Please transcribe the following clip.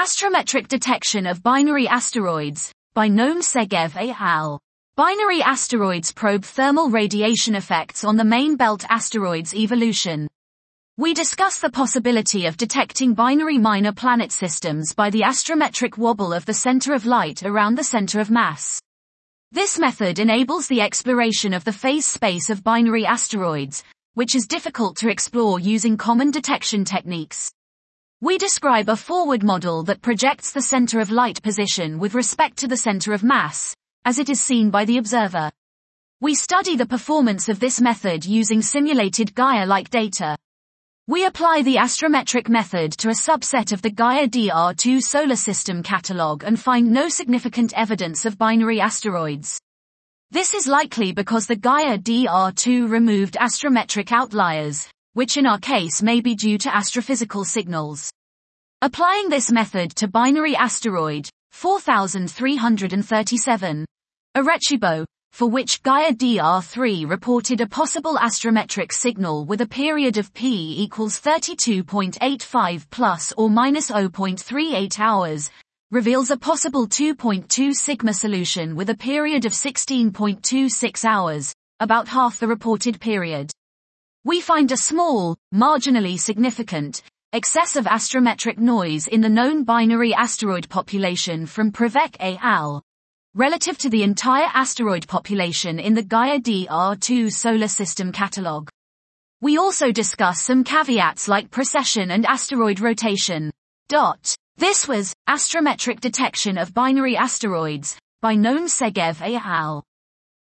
Astrometric detection of binary asteroids, by Noam Segev et al. Binary asteroids probe thermal radiation effects on the main belt asteroids' evolution. We discuss the possibility of detecting binary minor planet systems by the astrometric wobble of the center of light around the center of mass. This method enables the exploration of the phase space of binary asteroids, which is difficult to explore using common detection techniques. We describe a forward model that projects the center of light position with respect to the center of mass, as it is seen by the observer. We study the performance of this method using simulated Gaia-like data. We apply the astrometric method to a subset of the Gaia DR2 solar system catalog and find no significant evidence of binary asteroids. This is likely because the Gaia DR2 removed astrometric outliers, which in our case may be due to astrophysical signals. Applying this method to binary asteroid 4337, Arecibo, for which Gaia DR3 reported a possible astrometric signal with a period of p equals 32.85 plus or minus 0.38 hours, reveals a possible 2.2 sigma solution with a period of 16.26 hours, about half the reported period. We find a small, marginally significant, excess of astrometric noise in the known binary asteroid population from Prevec et al. Relative to the entire asteroid population in the Gaia DR2 solar system catalog. We also discuss some caveats like precession and asteroid rotation. This was Astrometric Detection of Binary Asteroids, by Noam Segev et al.